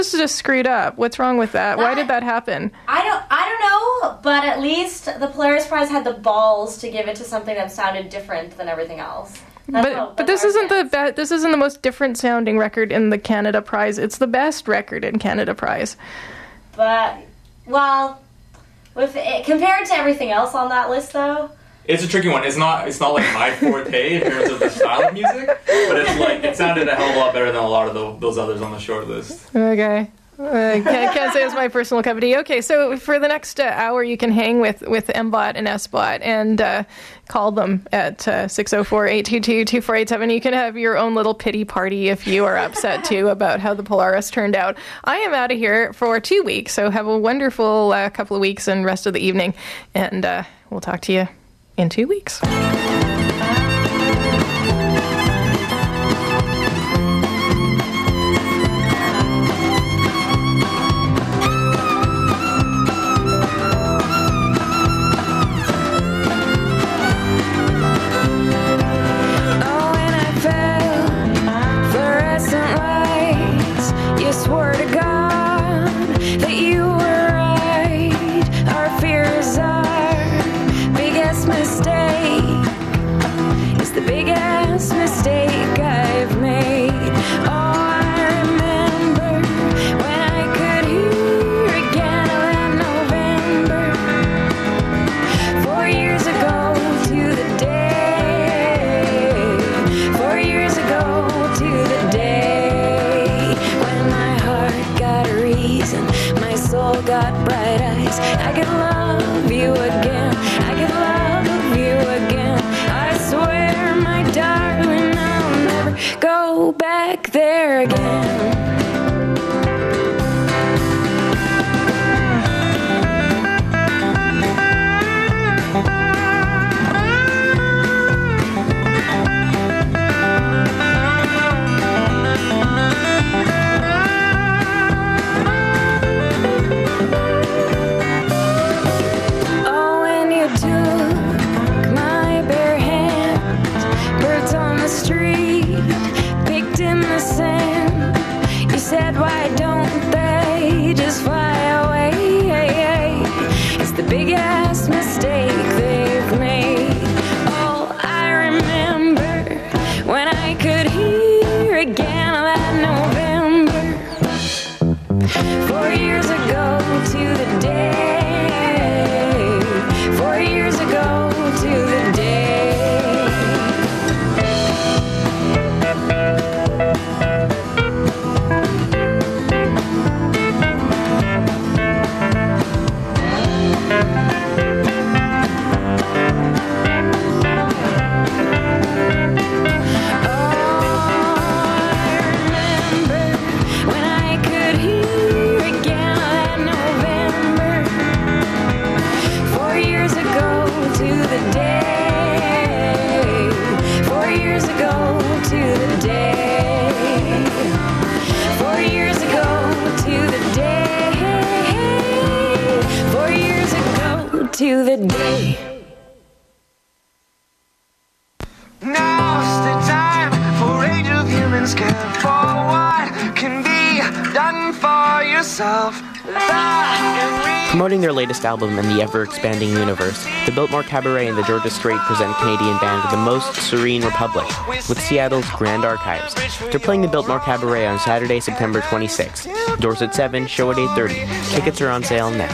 This is just screwed up. What's wrong with that? Why did that happen? I don't know, but at least the Polaris Prize had the balls to give it to something that sounded different than everything else. But this isn't this isn't the most different sounding record in the Canada Prize. It's the best record in Canada Prize. But well, with it, compared to everything else on that list, though, it's a tricky one. It's not like my forte in terms of the style of music, but it's like it sounded a hell of a lot better than a lot of those others on the short list. Okay. Can't say it's my personal cup of tea. Okay, so for the next hour, you can hang with MBOT and SBOT and call them at 604-822-2487. You can have your own little pity party if you are upset, too, about how the Polaris turned out. I am out of here for 2 weeks, so have a wonderful couple of weeks and rest of the evening, and we'll talk to you in 2 weeks. Swore to God that you were right. Our fears are biggest mistake. It's the biggest mistake I've made. Oh, I remember when I could hear again that November 4 years ago to the day. 4 years ago to the day. My soul got bright eyes. I could love you again. I could love you again. I swear, my darling, I'll never go back there again. Said, why don't they just fly away? It's the biggest mistake they've made. Oh, I remember when I could hear again that November 4 years ago to the day. 4 years ago to the day. To the day. Now's the time for Age of Humans. Care for what can be done for yourself. Promoting their latest album in the ever-expanding universe, the Biltmore Cabaret and the Georgia Strait present Canadian band The Most Serene Republic with Seattle's Grand Archives. They're playing the Biltmore Cabaret on Saturday, September 26th. Doors at 7, show at 8:30. Tickets are on sale now.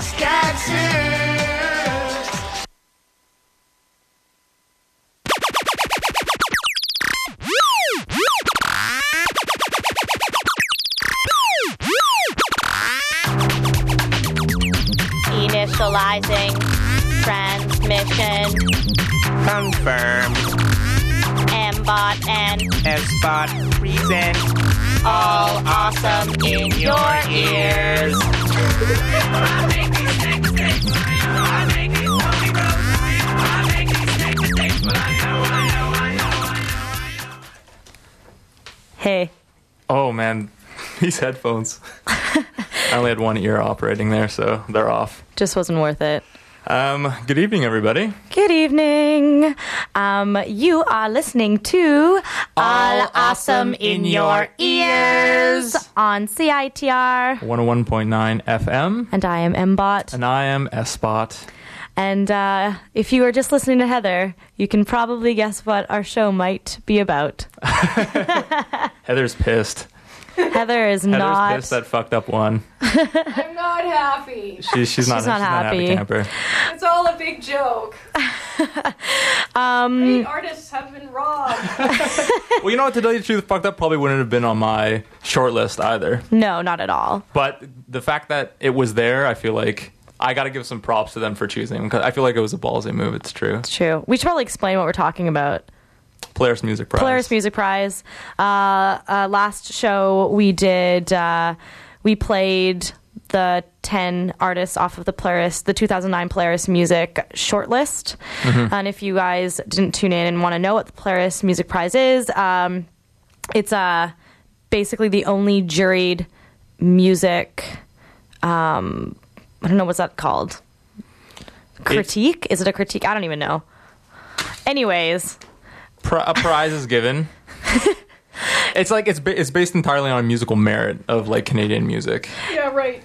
Initializing transmission. Confirmed. MBOT and SBOT present. All awesome in your ears. Hey. Oh man, these headphones. I only had one ear operating there, so they're off. Just wasn't worth it. Good evening, everybody. Good evening. You are listening to All Awesome in Your Ears on CITR. 101.9 FM. And I am Mbot. And I am S-Bot. And if you are just listening to Heather, you can probably guess what our show might be about. Heather's pissed. Heather is Heather's not pissed that fucked up one. I'm not happy. She's not happy camper. It's all a big joke. Great artists have been robbed. Well, you know what? To tell you the truth, fucked up probably wouldn't have been on my short list either. No, not at all. But the fact that it was there, I feel like I got to give some props to them for choosing, because I feel like it was a ballsy move. It's true. It's true. We should probably explain what we're talking about. Polaris Music Prize. Polaris Music Prize. Last show we did, we played the 10 artists off of the 2009 Polaris Music shortlist. Mm-hmm. And if you guys didn't tune in and want to know what the Polaris Music Prize is, it's basically the only juried music. I don't know, what's that called? Critique? Is it a critique? I don't even know. Anyways. A prize is given. It's like it's based entirely on musical merit of like Canadian music. Yeah, right.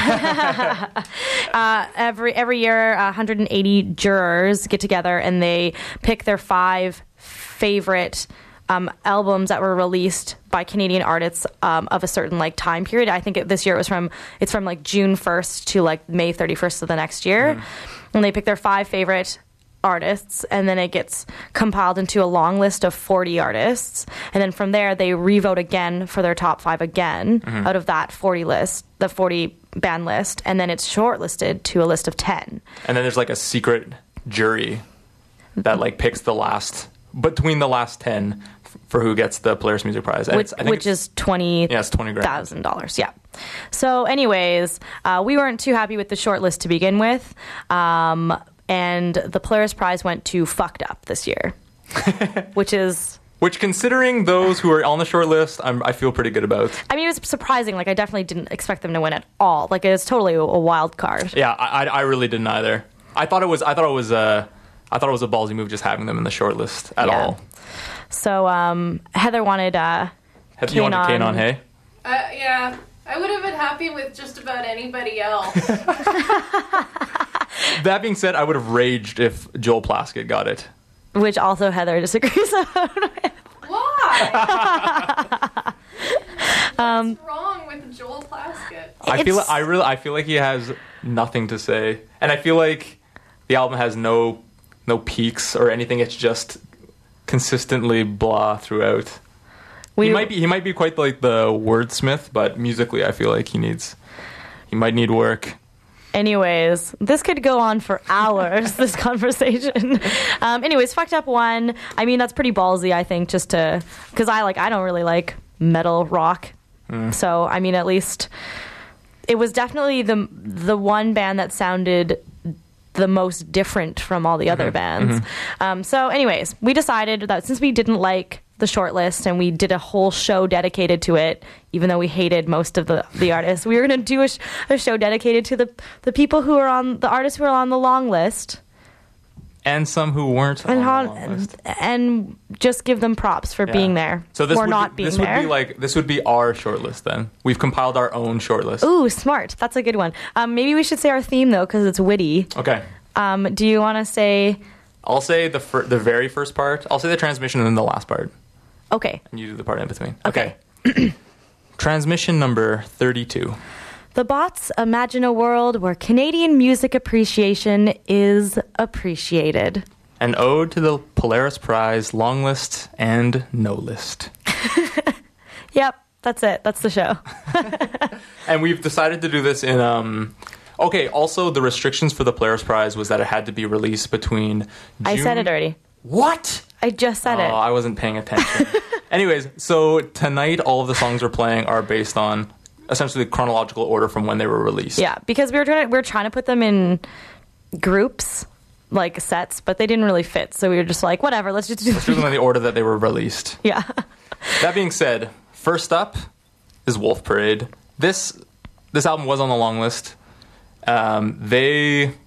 Every year, 180 jurors get together and they pick their 5 favorite albums that were released by Canadian artists of a certain like time period. I think this year it's from like June 1st to like May 31st of the next year. Mm-hmm. And they pick their 5 favorite artists, and then it gets compiled into a long list of 40 artists, and then from there they revote again for their top 5 again mm-hmm. out of that 40 list, the 40 band list, and then it's shortlisted to a list of 10. And then there's like a secret jury that like picks between the last 10 for who gets the Polaris Music Prize, and which is $20,000. Yeah. So anyways, we weren't too happy with the shortlist to begin with. And the Polaris Prize went to Fucked Up this year, which considering those who are on the short list, I feel pretty good about. I mean, it was surprising. Like, I definitely didn't expect them to win at all. Like, it was totally a wild card. Yeah, I really didn't either. I thought it was a ballsy move just having them in the short list at all. So Heather wanted Heather, you wanted Kane on Hay? Yeah, I would have been happy with just about anybody else. That being said, I would have raged if Joel Plaskett got it. Which also Heather disagrees about with. Why? What's wrong with Joel Plaskett? I feel like he has nothing to say, and I feel like the album has no peaks or anything. It's just consistently blah throughout. He might be quite like the wordsmith, but musically, I feel like he might need work. Anyways, this could go on for hours, this conversation. Anyways, Fucked Up won. I mean, that's pretty ballsy, I think, just to... Because I don't really like metal rock. So, I mean, at least... It was definitely the one band that sounded the most different from all the other bands. Mm-hmm. So, anyways, we decided that since we didn't like the shortlist and we did a whole show dedicated to it, even though we hated most of the artists, we were going to do a show dedicated to the people who are on the artists who are on the long list, and some who weren't on the long list, and just give them props for being there. So this would be our shortlist. Then we've compiled our own shortlist. Ooh, smart! That's a good one. Maybe we should say our theme though, because it's witty. Okay. Do you want to say? I'll say the very first part. I'll say the transmission and then the last part. Okay. And you do the part in between. Okay. Transmission number 32. The Bots imagine a world where Canadian music appreciation is appreciated. An ode to the Polaris Prize long list and no list. Yep, that's it. That's the show. And we've decided to do this in... Okay, also the restrictions for the Polaris Prize was that it had to be released between June... I said it already. What? I just said it. Oh, I wasn't paying attention. Anyways, so tonight all of the songs we're playing are based on essentially the chronological order from when they were released. Yeah, because we were trying to put them in groups, like sets, but they didn't really fit. So we were just like, whatever, let's just do them in the order that they were released. Yeah. That being said, first up is Wolf Parade. This album was on the long list. They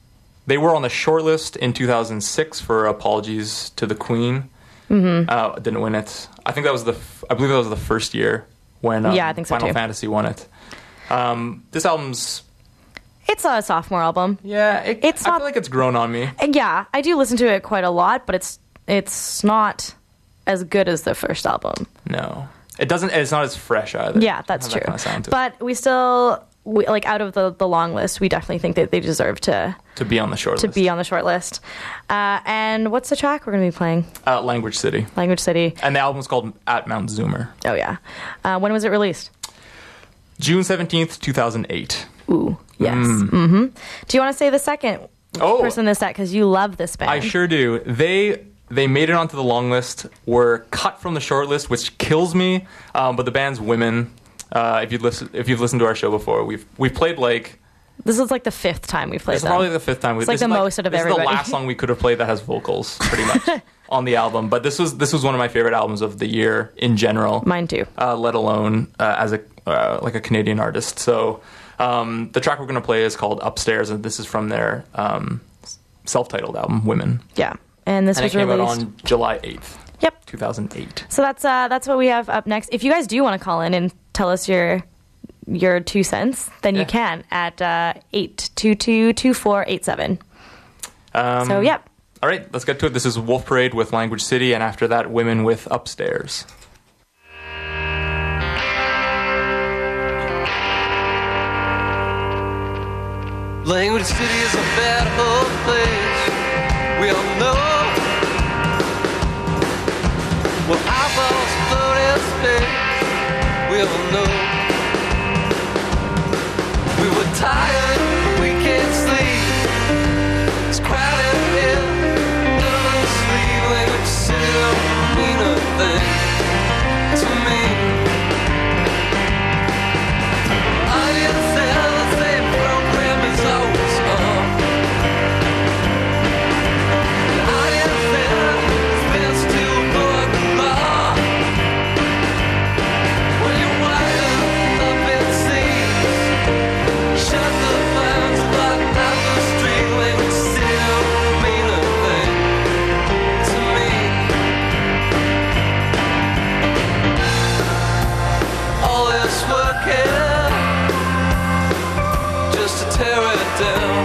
They were on the shortlist in 2006 for Apologies to the Queen. Didn't win it. I think that was I believe that was the first year when I think so Final too. Fantasy won it. This album's It's a sophomore album. yeah. I feel like it's grown on me. Yeah, I do listen to it quite a lot, but it's not as good as the first album. No, it doesn't. It's not as fresh either. Yeah, that's It has true. that kind of sound to it. But we still, like, out of the long list, we definitely think that they deserve to be on the short list. be on the short list. And what's the track we're going to be playing? Language City. Language City. And the album's called At Mount Zoomer. Oh, yeah. When was it released? June 17th, 2008. Ooh, yes. Mm-hmm. Do you want to say the second person in this set? Because you love this band. I sure do. They made it onto the long list, were cut from the short list, which kills me. But the band's Women. If you've listened to our show before, we've played like. This is like the fifth time we've played This is them. probably the fifth time. It's like the most out of everybody. This is the last song we could have played that has vocals, pretty much, on the album. But this was one of my favorite albums of the year in general. Mine too. Let alone as a Canadian artist. So the track we're going to play is called Upstairs, and this is from their self-titled album, Women. Yeah, and this And was it came released out on July 8th. Yep. 2008. So that's what we have up next. If you guys do want to call in and tell us your 2 cents, then you can at 822-2487. So, yep. All right, let's get to it. This is Wolf Parade with Language City, and after that, Women with Upstairs. Language City is a bad old place. We all know. Well, eyeballs float in space. We all know. We were tired, we can't sleep. It's crowded here, none of us sleep. Language City don't mean a thing to me. Audience says the same program is always on. The audience says it's best to avoid the law. When you're wired up in seas, shut the blinds, block out the street. Language City don't mean a thing to me. All this work here just to tear it down.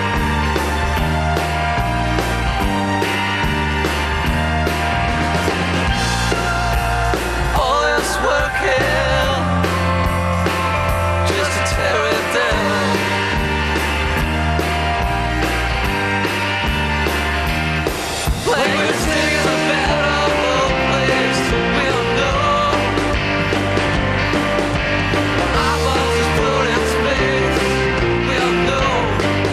All this work here just to tear it down. Language City is a bad old place. We all know. Eyeballs explode in space. We all know.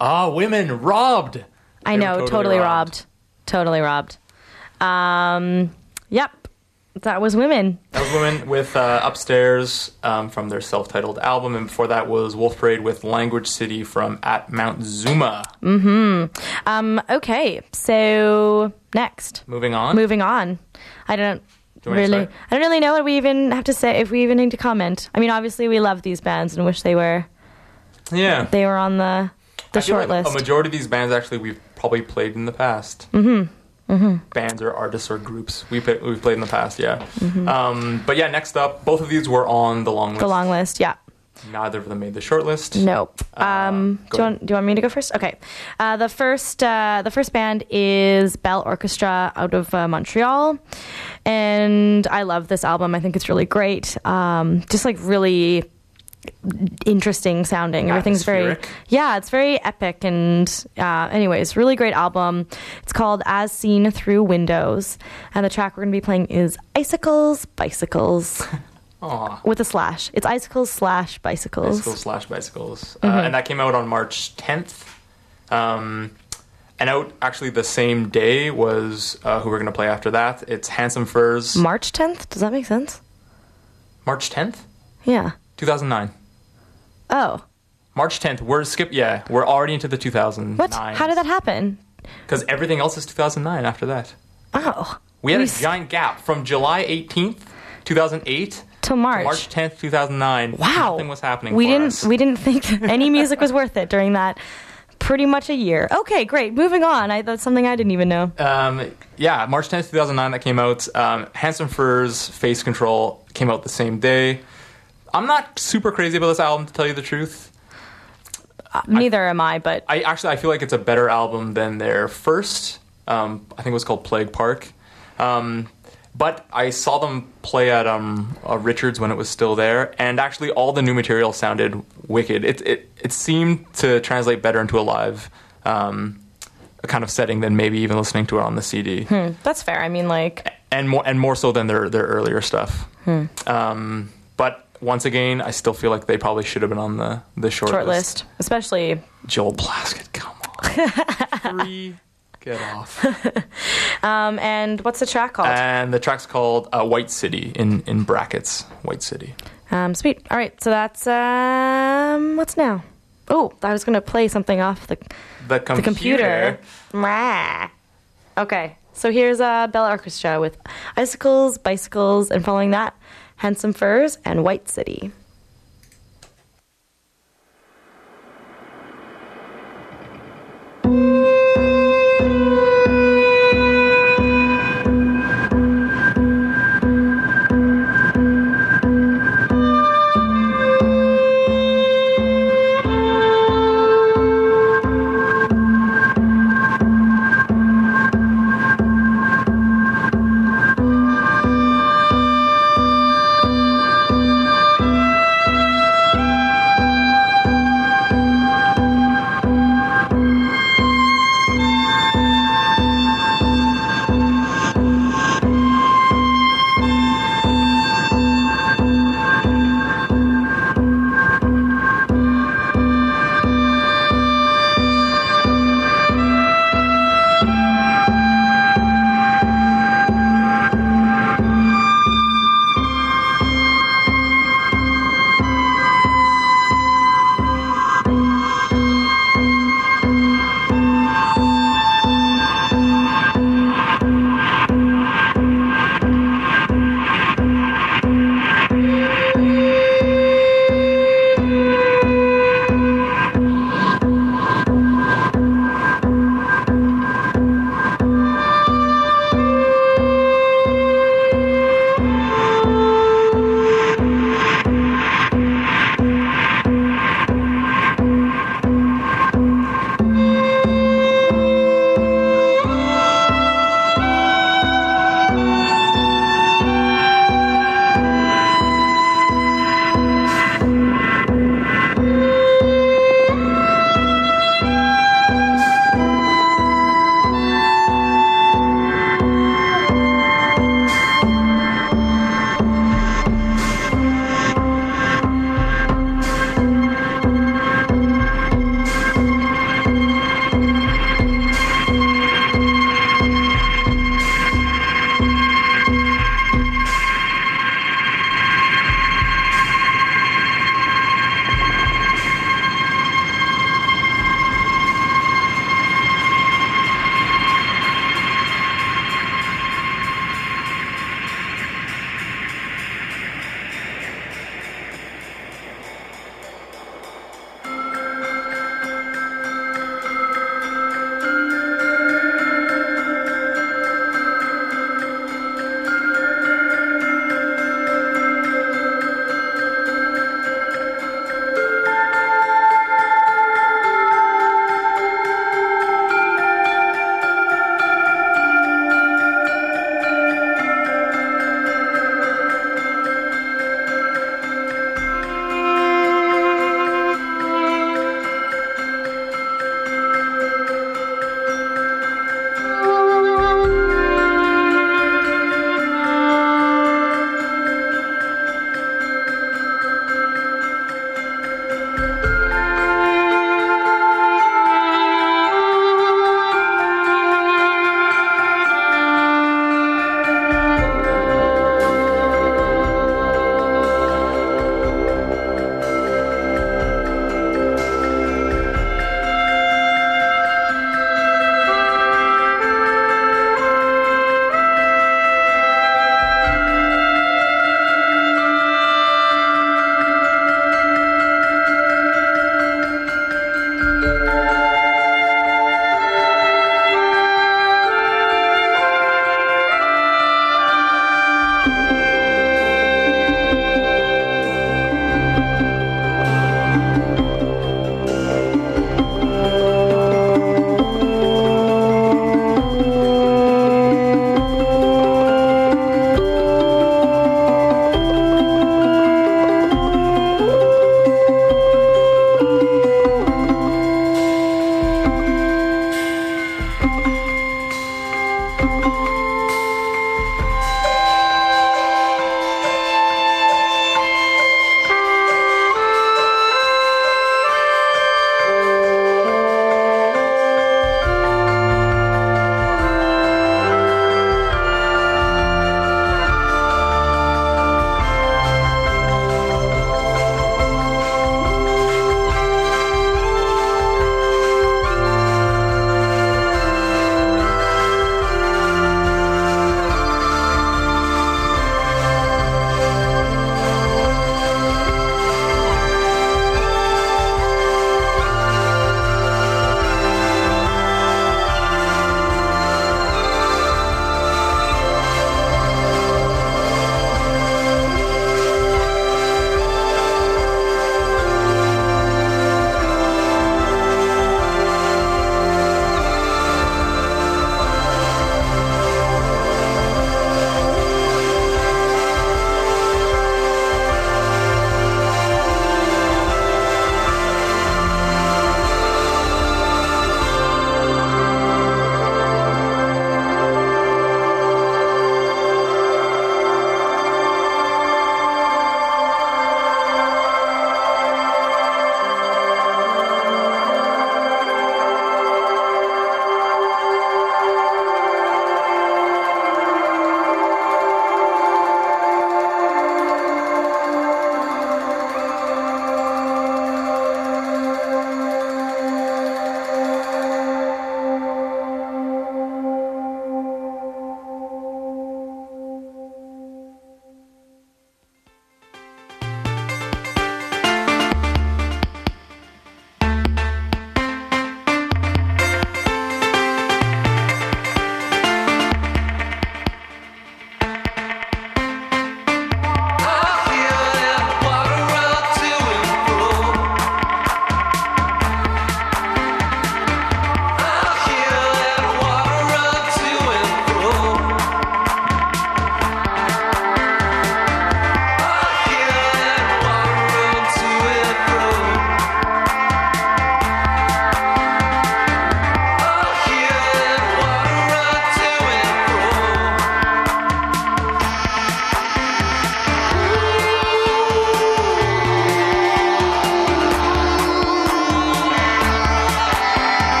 Women robbed. I They know, were totally robbed. Totally robbed. Yep. That was Women. That was Women with Upstairs from their self-titled album, and before that was Wolf Parade with Language City from At Mount Zuma. Okay, so next. Moving on. I don't you want me to really, start? I don't really know what we even have to say, if we even need to comment. I mean, obviously we love these bands and wish they were Yeah. on the I feel short like list. a majority of these bands actually we've probably played in the past. Bands or artists or groups we've played in the past, yeah. But yeah, next up, both of these were on the long list. The long list, yeah. Neither of them made the short list. Nope. Go ahead. Do you want me to go first? Okay. The first band is Bell Orchestra out of Montreal, and I love this album. I think it's really great. Just like really interesting sounding. Everything's very it's very epic, and anyways, really great album. It's called As Seen Through Windows, and the track we're going to be playing is Icicles Bicycles. Aw. With a slash. It's Icicles/Bicycles. Icicles/Bicycles. And that came out on March 10th. And out actually the same day was who we're going to play after that. It's Handsome Furs. March 10th? Does that make sense? March 10th? Yeah. 2009. Oh. March 10th. We're already into the 2009. What? How did that happen? Because everything else is 2009 after that. Oh. We had a giant gap from July 18th, 2008 to March 10th, 2009. Wow. Nothing was happening We for us. didn't think any music was worth it during that pretty much a year. Okay, great. Moving on. That's something I didn't even know. March 10th, 2009 that came out. Handsome Furs, Face Control came out the same day. I'm not super crazy about this album, to tell you the truth. Neither am I, but I feel like it's a better album than their first. I think it was called Plague Park. But I saw them play at Richards when it was still there, and actually all the new material sounded wicked. It seemed to translate better into a live kind of setting than maybe even listening to it on the CD. That's fair. I mean, like, and more so than their earlier stuff. But once again, I still feel like they probably should have been on the short list. Especially Joel Plaskett. Come on, 3. Get off. And what's the track called? And the track's called White City, in brackets, White City. Sweet. All right, so that's, what's now? Oh, I was going to play something off the computer. Mwah. Okay, so here's Bell Orchestra with Icicles, Bicycles, and following that, Handsome Furs and White City.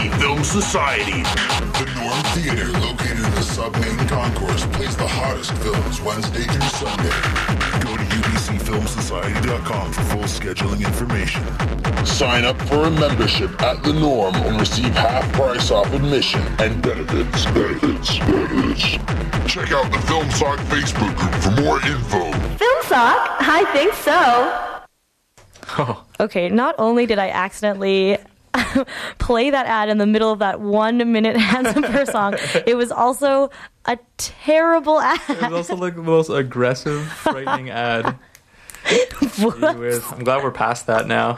UBC Film Society. The Norm Theater, located in the sub-main concourse, plays the hottest films Wednesday through Sunday. Go to ubcfilmsociety.com for full scheduling information. Sign up for a membership at The Norm and receive half price off admission and benefits. Check out the Film Sock Facebook group for more info. Film Sock? I think so. Okay, not only did I accidentally play that ad in the middle of that 1 minute Handsome Fur song, it was also a terrible ad. It was also like the most aggressive, frightening ad. I'm glad we're past that now.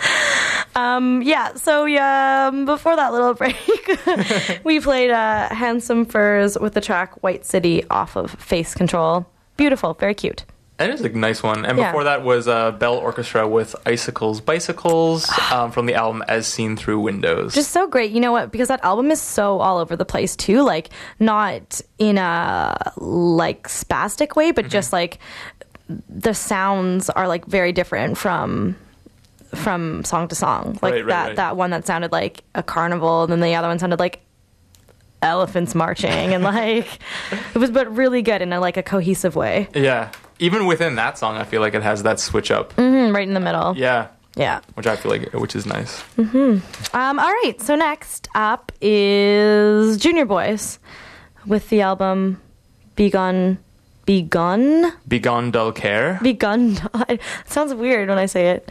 Before that little break, we played Handsome Furs with the track White City off of Face Control. Beautiful, very cute. That is a nice one. And Yeah. before that was Bell Orchestra with Icicles Bicycles from the album As Seen Through Windows. Just so great. You know what? Because that album is so all over the place too. Like, not in a like spastic way, but just like the sounds are like very different from song to song. Like Right. that one that sounded like a carnival, and then the other one sounded like elephants marching, and like it was, but really good in a cohesive way. Yeah. Even within that song, I feel like it has that switch up. Right in the middle. Yeah. Yeah. Which I feel like, which is nice. All right. So next up is Junior Boys with the album Begun Begun Dull Care. Begun. It sounds weird when I say it.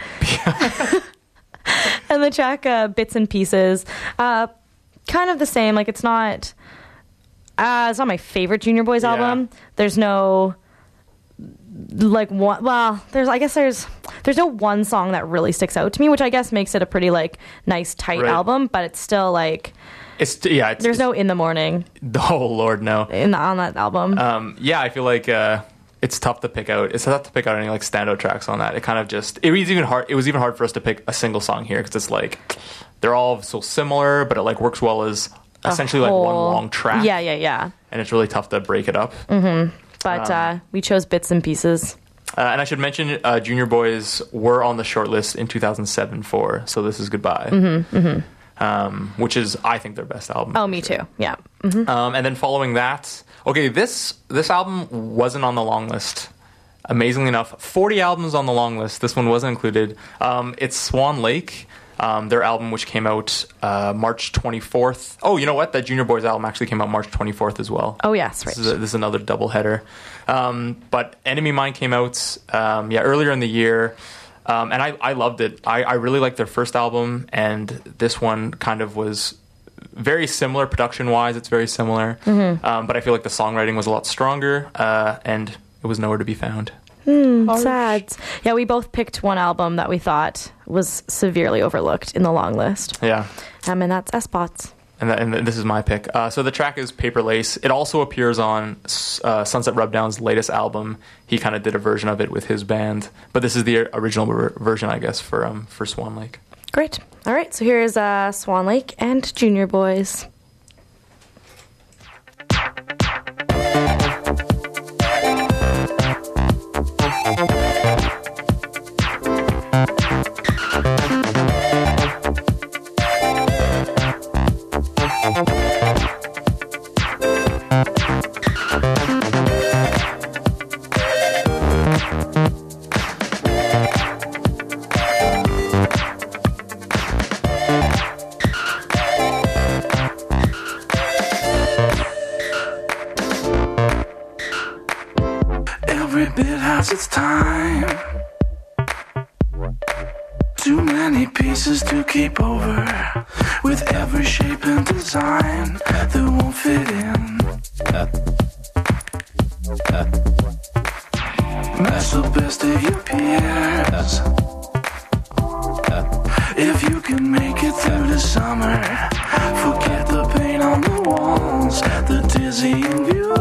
And the track Bits and Pieces, kind of the same. Like, it's not my favorite Junior Boys album. There's no like one. Well, there's no one song that really sticks out to me, which I guess makes it a pretty like nice tight album. But it's still like there's no In the Morning. Oh Lord, no. On that album. I feel like it's tough to pick out. It's tough to pick out any like standout tracks on that. It kind of just it was even hard for us to pick a single song here because it's like they're all so similar, but it like works well as essentially like one long track. Yeah. And it's really tough to break it up. But we chose Bits and Pieces. And I should mention, Junior Boys were on the shortlist in 2007 for So This Is Goodbye, which is, I think, their best album. Oh, me too. Yeah. And then following that, okay, this album wasn't on the long list. Amazingly enough, 40 albums on the long list. This one wasn't included. It's Swan Lake. Their album, which came out March 24th. Oh, you know what? That Junior Boys album actually came out March 24th as well. Oh, yes, right. This is another doubleheader. But Enemy Mine came out earlier in the year, and I loved it. I really liked their first album, and this one kind of was very similar production-wise. It's very similar, but I feel like the songwriting was a lot stronger, and it was nowhere to be found. Sad. Yeah, we both picked one album that we thought was severely overlooked in the long list. Yeah. And that's S-Bots. And this is my pick. So the track is Paper Lace. It also appears on Sunset Rubdown's latest album. He kind of did a version of it with his band. But this is the original version, I guess, for Swan Lake. Great. All right, so here's Swan Lake and Junior Boys. Every bit has its time. Too many pieces to keep over, with every shape and design that won't fit in. That's the best of your peers. If you can make it through the summer, forget the paint on the walls, the dizzying view.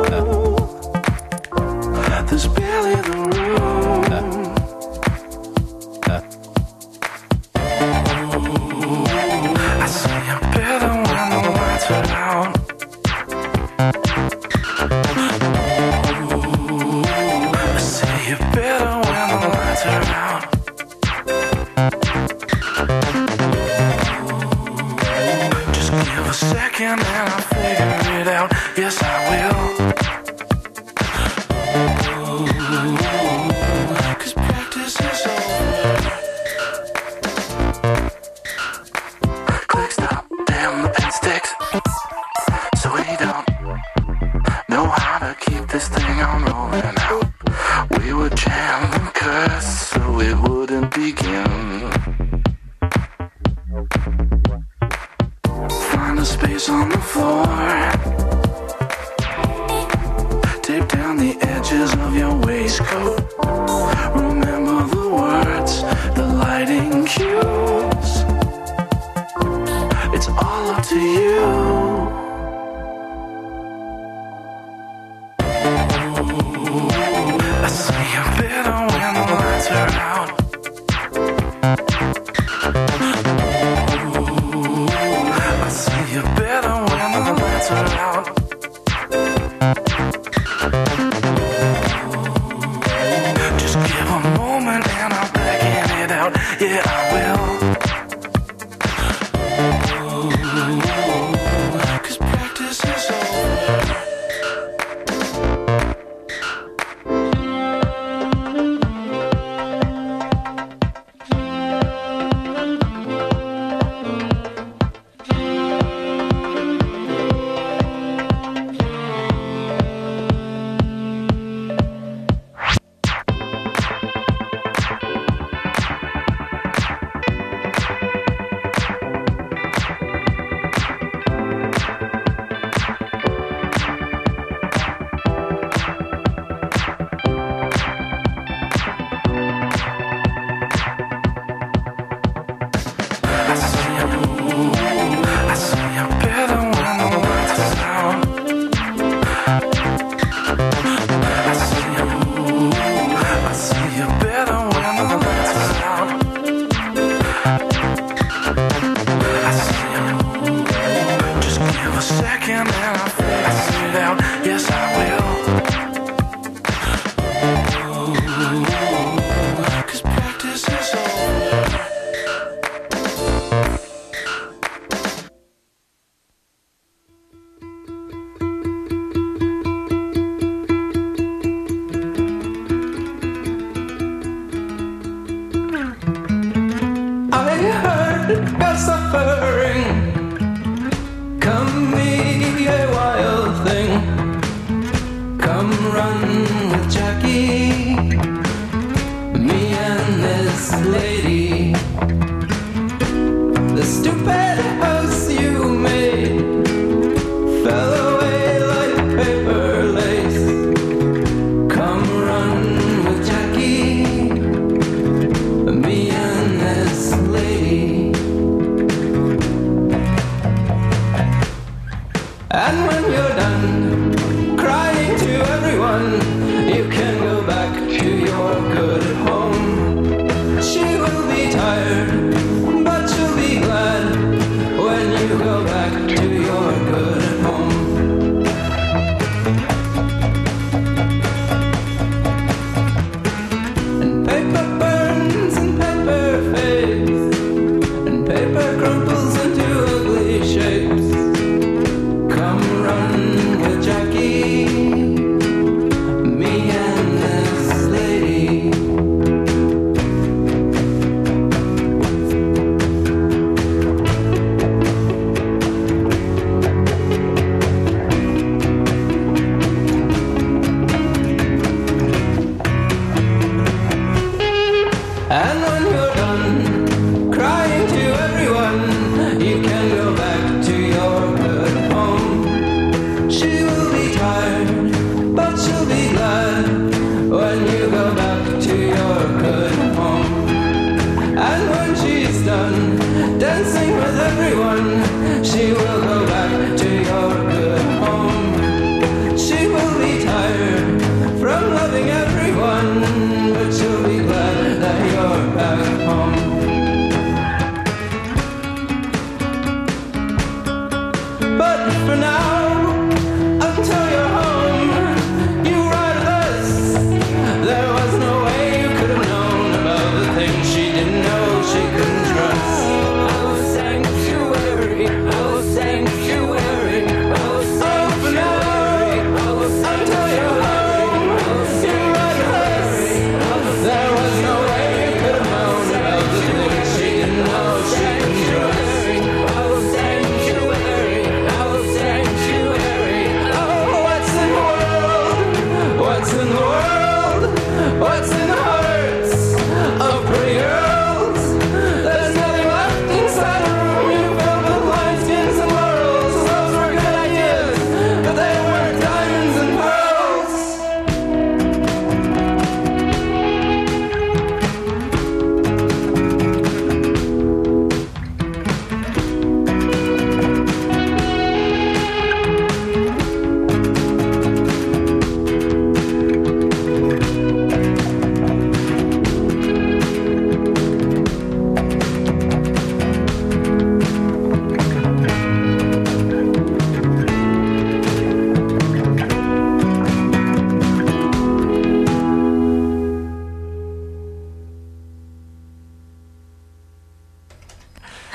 There's barely the room. I say you're better when the lights are out. I say you're better when the lights are out. Just curse so it wouldn't begin. Find a space on the floor. Tape down the edges of your waistcoat. Remember the words, the lighting cues. It's all up to you. I see you better when the lights are out. I see you better when the lights are out. Just give a moment and I'll beckon it out. Yeah, I will. 'Cause practice is over. From loving everyone, but you'll be glad that you're back.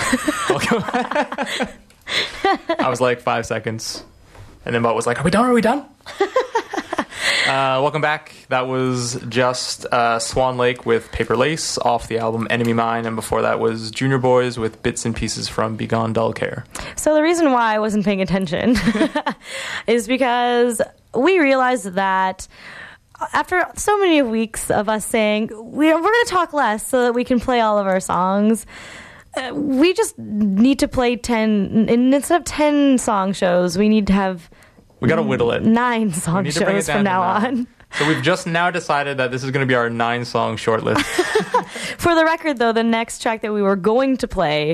I was like 5 seconds. And then Bot was like, are we done? Are we done? Welcome back. That was just Swan Lake with Paper Lace off the album Enemy Mine. And before that was Junior Boys with Bits and Pieces from Begone Dull Care. So the reason why I wasn't paying attention is because we realized that after so many weeks of us saying we're going to talk less so that we can play all of our songs, we just need to play 10. And instead of 10 song shows, we need to have... We got to whittle it. 9 song shows from now on. So we've just now decided that this is going to be our 9-song shortlist. For the record, though, the next track that we were going to play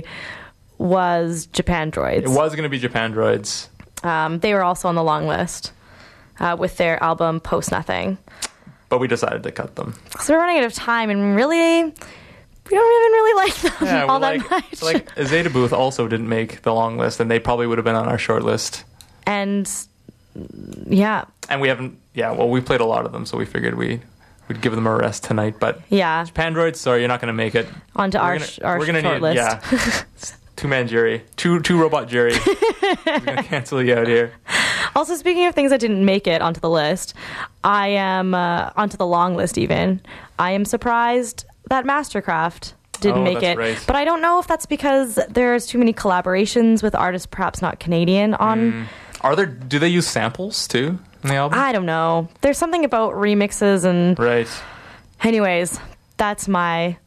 was Japan Droids. It was going to be Japan Droids. They were also on the long list with their album Post Nothing. But we decided to cut them. So we're running out of time, and really, we don't even really like them all that much. Like, Zeta Booth also didn't make the long list, and they probably would have been on our short list. And, yeah. And we haven't, we played a lot of them, so we figured we'd give them a rest tonight. But yeah. Japan Droids, sorry, you're not going to make it. Onto our short list. Yeah. Two-man jury. Two robot jury. We're going to cancel you out here. Also, speaking of things that didn't make it onto the list, I am onto the long list even. I am surprised that Mastercraft didn't make it. Right. But I don't know if that's because there's too many collaborations with artists perhaps not Canadian on... Do they use samples too in the album? I don't know. There's something about remixes and... Right. Anyways, that's my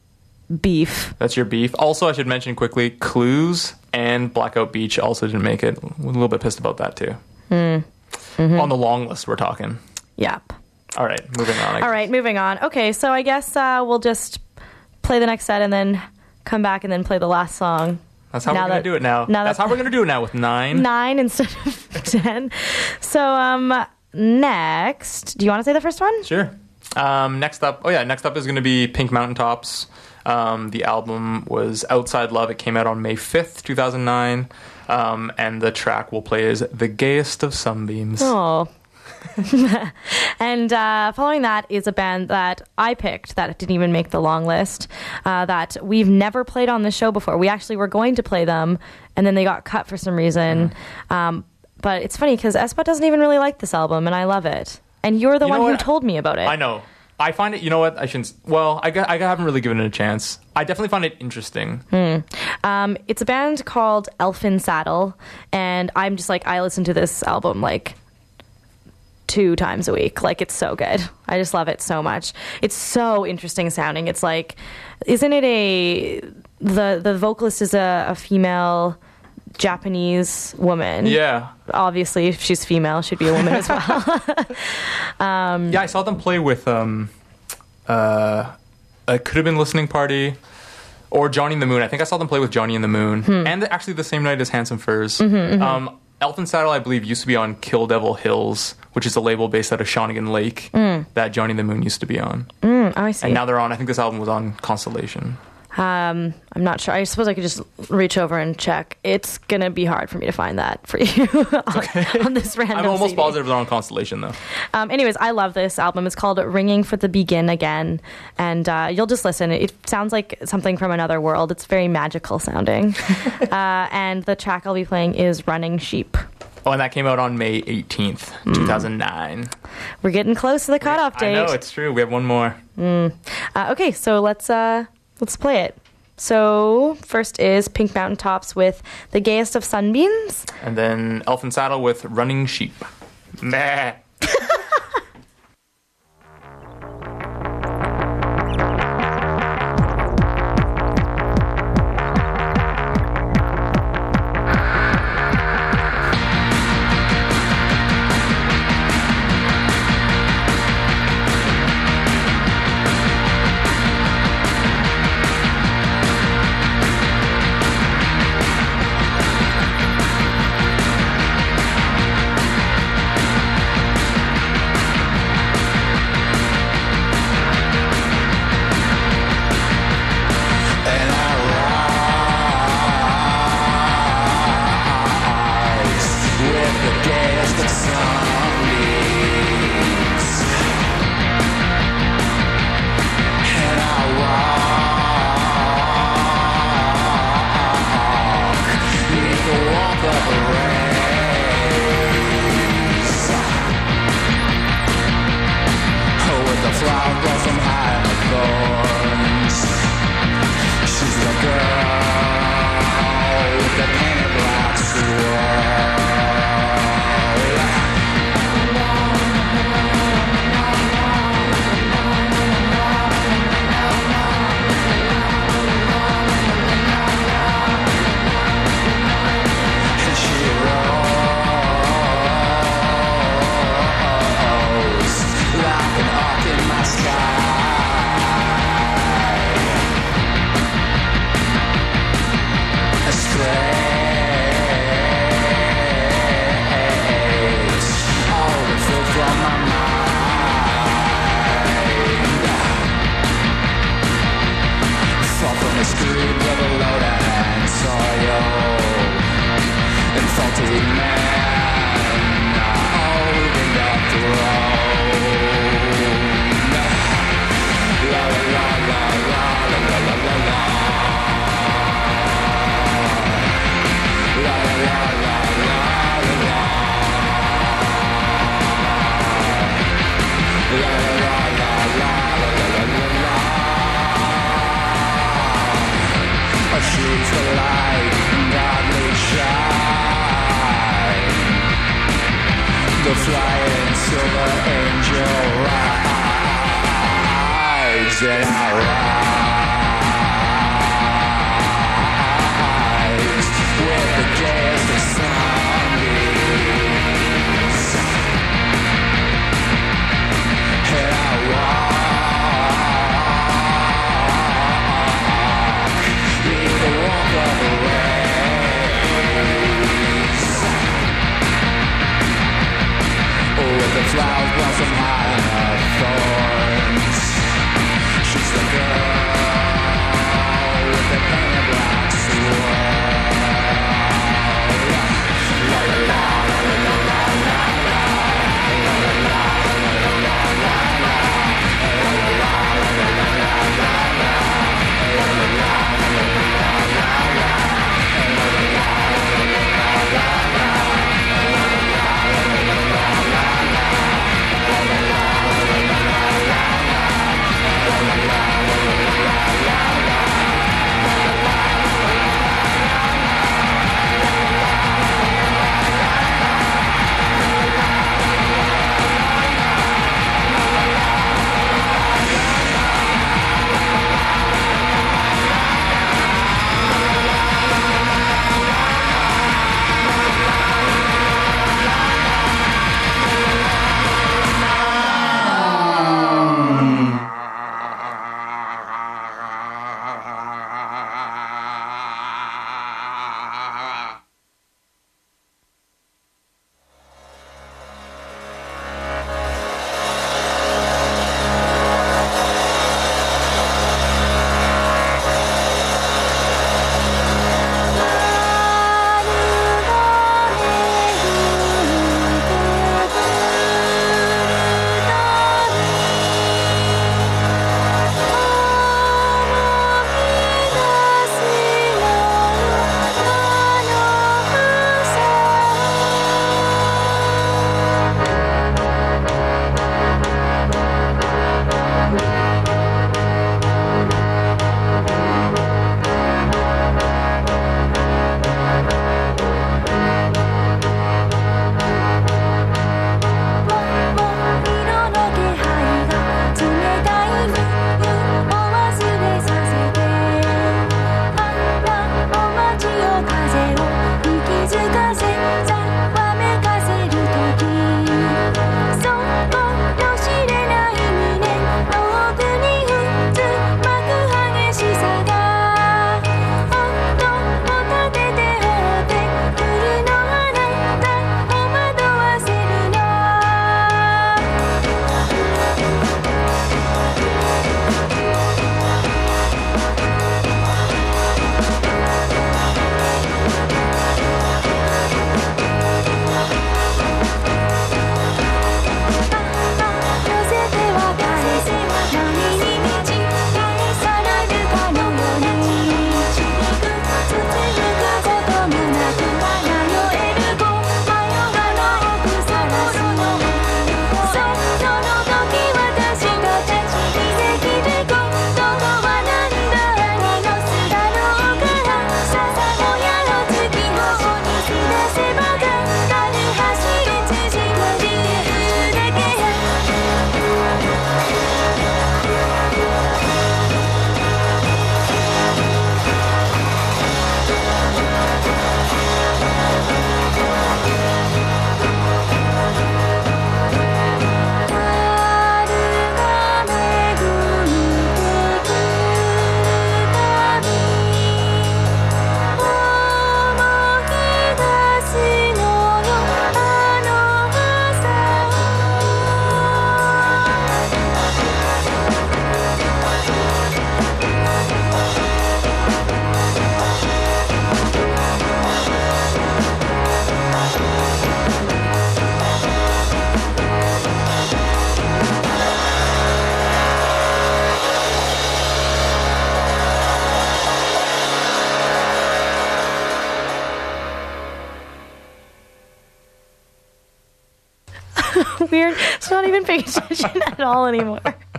beef. That's your beef. Also, I should mention quickly, Clues and Blackout Beach also didn't make it. We're a little bit pissed about that too. Mm-hmm. On the long list, we're talking. Yep. All right, moving on. All right, moving on. Okay, so I guess we'll just play the next set and then come back and then play the last song. That's how we're going to do it now. That's how we're going to do it now with 9. 9 instead of 10. So next, do you want to say the first one? Sure. Next up is going to be Pink Mountaintops. The album was Outside Love. It came out on May 5th, 2009. And the track we'll play is The Gayest of Sunbeams. Oh. And following that is a band that I picked that didn't even make the long list, that we've never played on the show before. We actually were going to play them, and then they got cut for some reason. But it's funny because Espa doesn't even really like this album, and I love it. And you're the one who told me about it. I know. I find it, you know what, I shouldn't... Well, I haven't really given it a chance. I definitely find it interesting. It's a band called Elfin Saddle, and I'm just like, I listen to this album like 2 times a week. Like, it's so good. I just love it so much. It's so interesting sounding. It's like, isn't it the vocalist is a female Japanese woman. Yeah. Obviously, if she's female, she'd be a woman as well. Yeah, I saw them play with it could have been Listening Party or Johnny and the Moon. I think I saw them play with Johnny and the Moon. And actually the same night as Handsome Furs. Elfin Saddle, I believe, used to be on Kill Devil Hills, which is a label based out of Shawnigan Lake that Johnny and the Moon used to be on. I see. And now they're on, I think this album was on Constellation. I'm not sure. I suppose I could just reach over and check. It's going to be hard for me to find that for you on this random I'm almost CD. positive they're on Constellation, though. Anyways, I love this album. It's called Ringing for the Begin Again. And you'll just listen. It sounds like something from another world. It's very magical sounding. And the track I'll be playing is Running Sheep. Oh, and that came out on May 18th, 2009. We're getting close to the cutoff date. I know, it's true. We have one more. Okay, so let's play it. So first is Pink Mountaintops with The Gayest of Sunbeams. And then Elfin Saddle with Running Sheep. Meh. Choose the light, godly shine. The flying silver angel rides in our eyes with the gayest of sunbeams. And I walk the warmth of the rays. With the flowers blossom high on her thorns. She's the girl with the painted black sword. La la la la la la la la. La la la la la la la la. La la la la la la la la. La la la la la la la. not even paying attention at all anymore.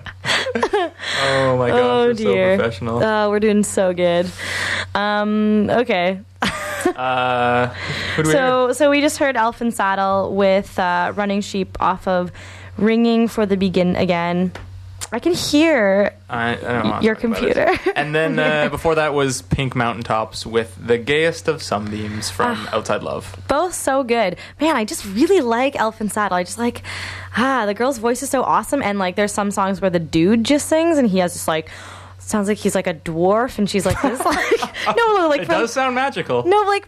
Oh my gosh, Oh we're dear. so professional. We're doing so good. Okay. Who do we hear? So we just heard Elf and Saddle with Running Sheep off of Ringing for the Begin Again. I can hear I don't want to your talk about computer. it. And then before that was Pink Mountaintops with The Gayest of Sunbeams from Outside Love. Both so good. Man, I just really like Elf and Saddle. I just like, the girl's voice is so awesome. And like, there's some songs where the dude just sings and he has just like, sounds like he's like a dwarf and she's like this. Like, It does sound magical.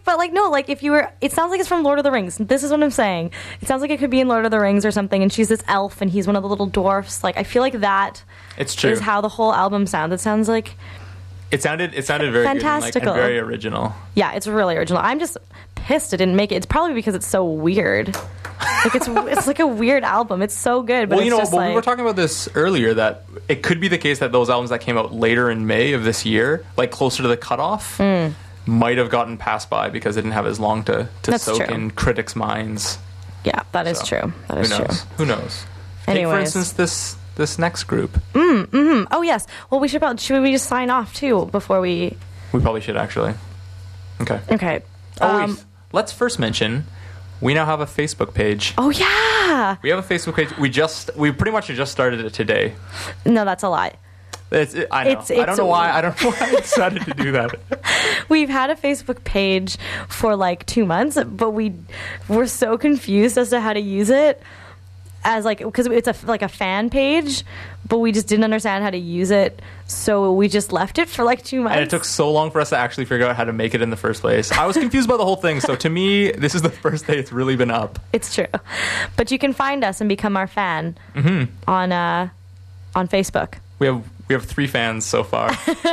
If you were, it sounds like it's from Lord of the Rings. This is what I'm saying. It sounds like it could be in Lord of the Rings or something. And she's this elf and he's one of the little dwarfs. Like, I feel like that It's true. is how the whole album sounds. It sounds like, It sounded very Fantastical. good and very original. yeah, it's really original. I'm just pissed it didn't make it. It's probably because it's so weird. Like it's like a weird album. It's so good, but Well, it's you know, just like, we were talking about this earlier, that it could be the case that those albums that came out later in May of this year, like closer to the cutoff, might have gotten passed by because it didn't have as long to That's soak true. in critics' minds. yeah, that is So, true. That Who is true. knows? Who knows? Take, for Anyways. instance, this next group. Oh yes. Well, should we just sign off too before we? We probably should, actually. Okay. Okay. Oh, wait. Let's first mention, we now have a Facebook page. Oh yeah. We have a Facebook page. We pretty much just started it today. No, that's a lie. I know. It's- I don't know why. I don't know why I decided to do that. We've had a Facebook page for like 2 months, but we're so confused as to how to use it. As like, because it's a fan page, but we just didn't understand how to use it, so we just left it for like 2 months. And it took so long for us to actually figure out how to make it in the first place. I was confused by the whole thing, so to me, this is the first day it's really been up. It's true, but you can find us and become our fan on Facebook. We have 3 fans so far.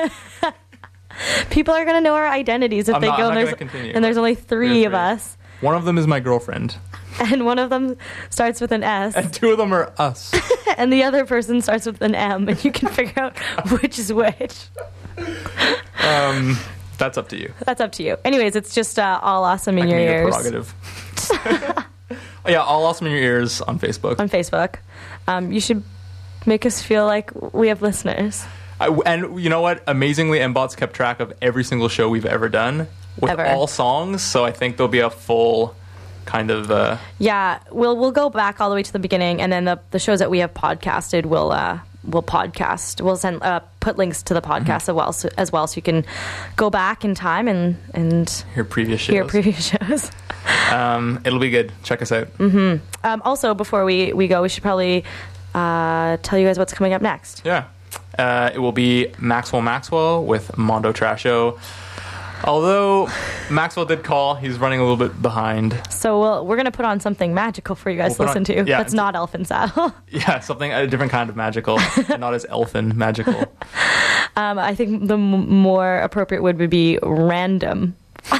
People are gonna know our identities if I'm they not go. gonna continue, And there's only 3 There's of 3. us, One of them is my girlfriend, and one of them starts with an S, and 2 of them are us. and the other person starts with an M, and you can figure out which is which. That's up to you. That's up to you. Anyways, it's just all awesome in your Your ears prerogative. Yeah, all awesome in your ears on Facebook. on Facebook. You should make us feel like we have listeners. And you know what? Amazingly, Mbot's kept track of every single show we've ever done with Ever. all songs. So I think there'll be a full kind of. Yeah, we'll go back all the way to the beginning, and then the shows that we have podcasted will podcast. We'll send put links to the podcast as well, so you can go back in time and Hear previous shows. hear previous shows. It'll be good. Check us out. Also, before we go, we should probably tell you guys what's coming up next. Yeah. It will be Maxwell with Mondo Trasho. Although Maxwell did call, he's running a little bit behind. So we're going to put on something magical for you guys to We'll put listen on- to. yeah, That's not Elf and Saddle. Yeah, a different kind of magical, and not as elfin magical. I think the more appropriate would be random.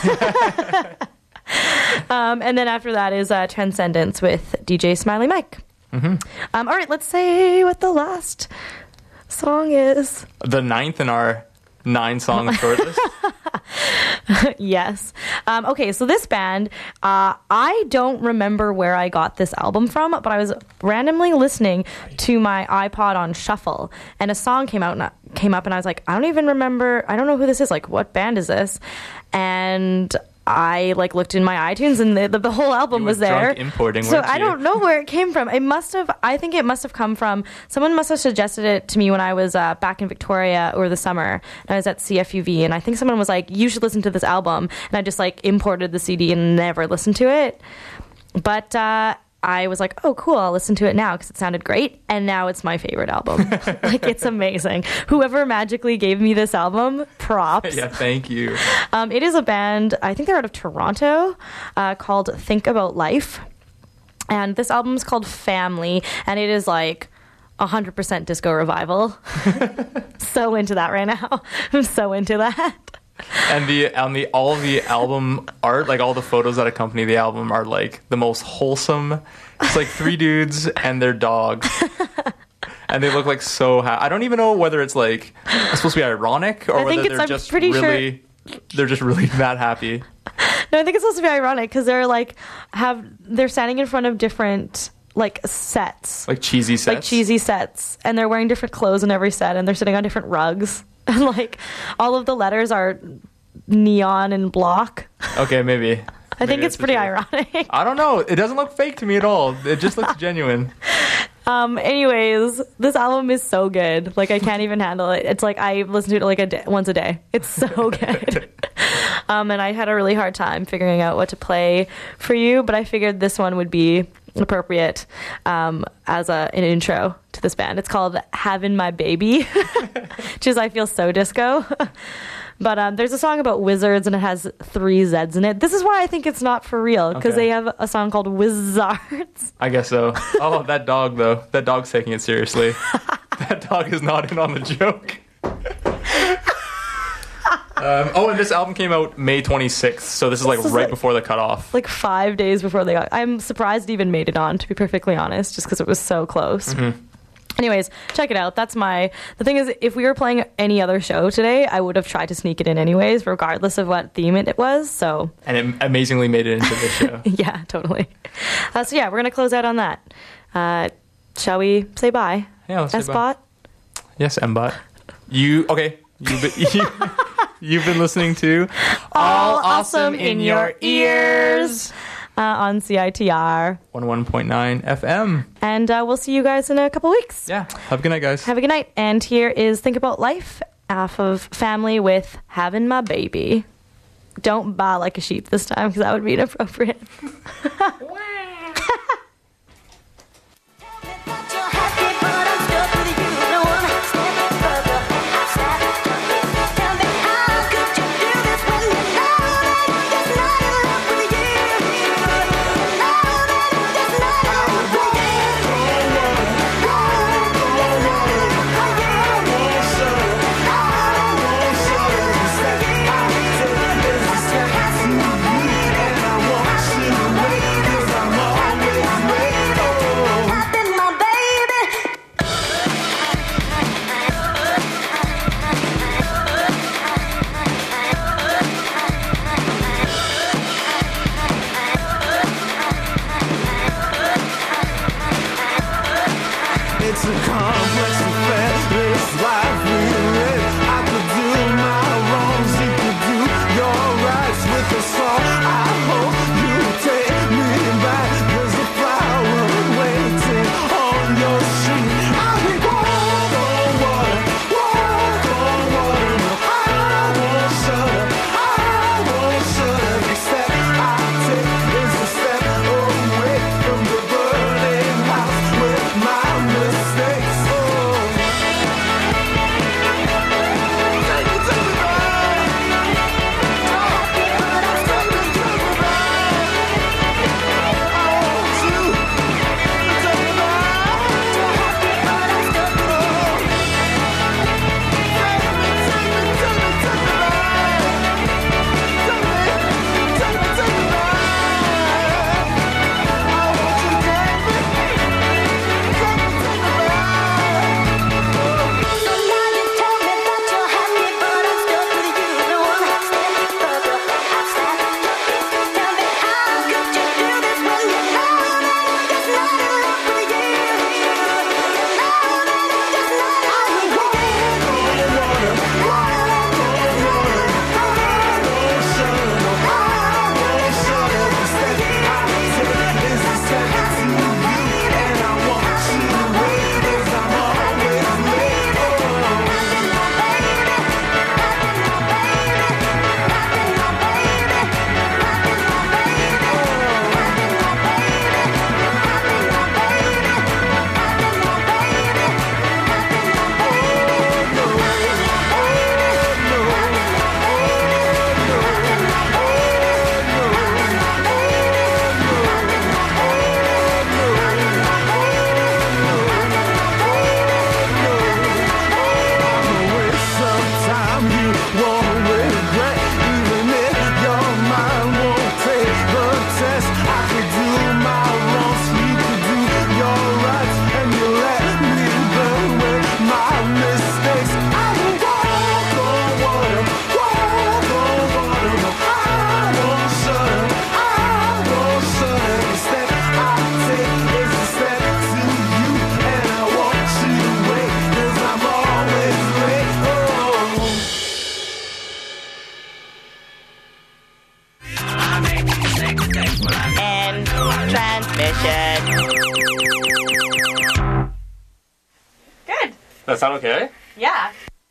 And then after that is Transcendence with DJ Smiley Mike. All right, let's say what the last song is. The 9th in our 9-song shortlist. Yes. Okay, so this band, I don't remember where I got this album from, but I was randomly listening to my iPod on shuffle, and a song came up, and I was like, I don't even remember. I don't know who this is. Like, what band is this? And I looked in my iTunes, and the whole album was there. Drunk importing, so weren't I you? don't know where it came from. I think it must have come from, someone must have suggested it to me when I was back in Victoria over the summer. And I was at CFUV, and I think someone was like, you should listen to this album. And I just imported the CD and never listened to it. But I was like, oh, cool, I'll listen to it now because it sounded great. And now it's my favorite album. It's amazing. Whoever magically gave me this album, props. Yeah, thank you. It is a band, I think they're out of Toronto, called Think About Life. And this album is called Family, and it is 100% disco revival. So into that right now. I'm so into that. And all the album art, all the photos that accompany the album are the most wholesome. It's 3 dudes and their dog. And they look so happy. I don't even know whether it's it's supposed to be ironic or whether they're just really they're just really that happy. No, I think it's supposed to be ironic because they're they're standing in front of different like sets. Like cheesy sets? Like cheesy sets. And they're wearing different clothes in every set, and they're sitting on different rugs. And like all of the letters are neon and block. Okay, maybe. I think it's pretty ironic. I don't know. It doesn't look fake to me at all. It just looks genuine. Anyways, this album is so good. Like, I can't even handle it. It's like I listen to it like once a day. It's so good. And I had a really hard time figuring out what to play for you, but I figured this one would be appropriate as an intro to this band. It's called Havin' My Baby, which is, I feel, so disco. But there's a song about wizards, and it has 3 Zs in it. This is why I think it's not for real, because they have a song called Wizards. I guess so. Oh, that dog, though. That dog's taking it seriously. That dog is not in on the joke. And this album came out May 26th, so this is like right before the cutoff. Like 5 days before they got... I'm surprised it even made it on, to be perfectly honest, just because it was so close. Mm-hmm. Anyways, check it out. That's the thing is, if we were playing any other show today, I would have tried to sneak it in anyways, regardless of what theme it was, so. And it amazingly made it into this show. Yeah, totally. So yeah, we're going to close out on that. Shall we say bye? Yeah, let's say bye. S-Bot? Yes, M-Bot. You've been listening to All Awesome in Your Ears. On CITR 101.9 FM. And we'll see you guys in a couple weeks. Yeah. Have a good night, guys. Have a good night. And here is Think About Life off of Family with Havin' My Baby. Don't baa like a sheep this time, because that would be inappropriate. that sound okay? Yeah.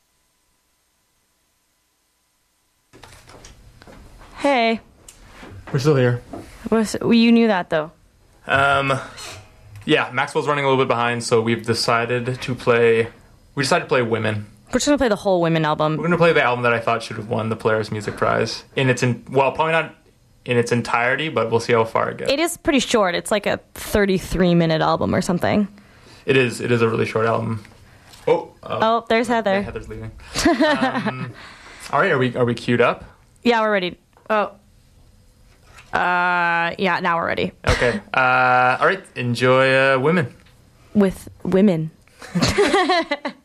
Hey. We're still here. You knew that, though. Yeah, Maxwell's running a little bit behind, so we've decided to play... We decided to play Women. We're just going to play the whole Women album. We're going to play the album that I thought should have won the Polaris Music Prize. Probably not in its entirety, but we'll see how far it gets. It is pretty short. It's like a 33-minute album or something. It is a really short album. Oh, there's Heather. Yeah, Heather's leaving. All right, are we queued up? Yeah, we're ready. Oh. Yeah, now we're ready. Okay. All right, enjoy Women. With women.